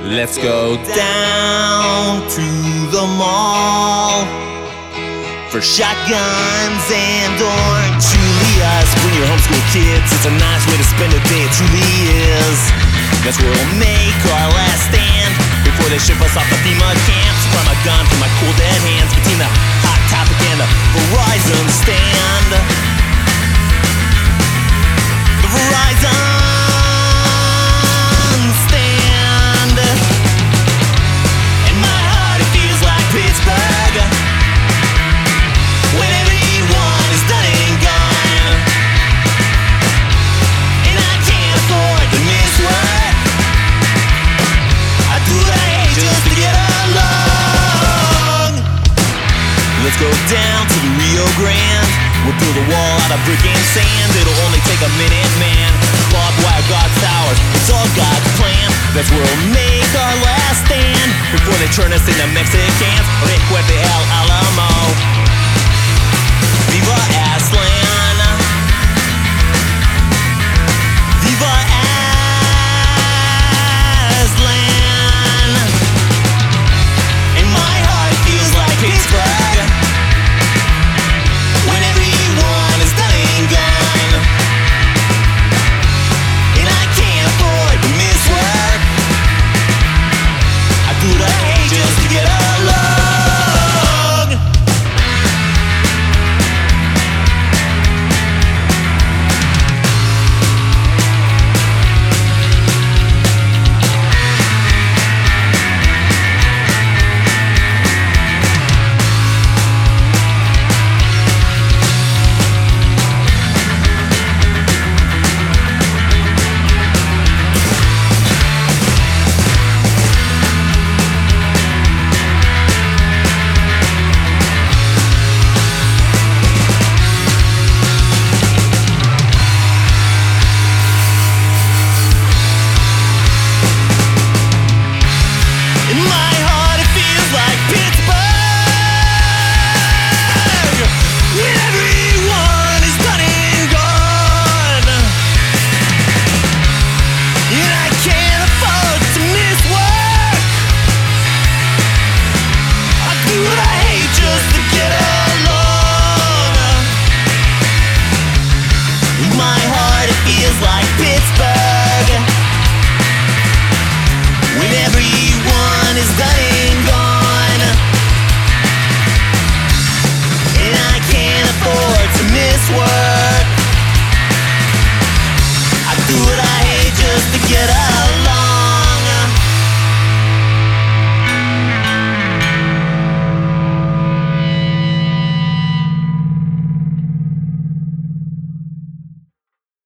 Let's go down to the mall for shotguns and orange Julius. Bring your homeschool kids, it's a nice way to spend a day, it truly is. That's where we'll make our last stand before they ship us off to FEMA camps. Grab my gun from my cool dead hands between the Hot Topic and the Verizon stand. The Verizon stand. In my heart it feels like Pittsburgh when everyone is done and gone, and I can't afford to miss what I do what I hate just to get along. Let's go down to the Rio Grande. We'll build a wall out of brick and sand. It'll only take a minute, man. Barbed wire guard towers, it's all God's plan. That's where we'll make our last stand before they turn us into Mexicans. Recuerde el Alamo. Viva